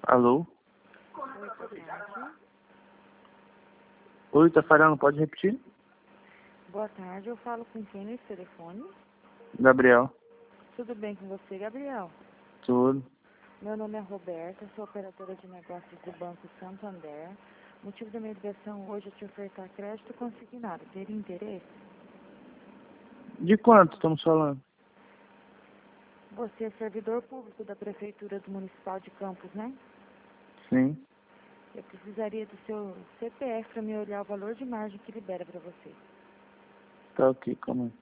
Alô? Oi, boa tarde. Oi, tá falando, pode repetir? Boa tarde, eu falo com quem nesse telefone? Gabriel. Tudo bem com você, Gabriel? Tudo. Meu nome é Roberta, sou operadora de negócios do Banco Santander. O motivo da minha ligação hoje é te ofertar crédito consignado. Teria interesse? De quanto estamos falando? Você é servidor público da Prefeitura do Municipal de Campos, né? Sim. Eu precisaria do seu CPF para me olhar o valor de margem que libera para você. Tá ok, calma aí.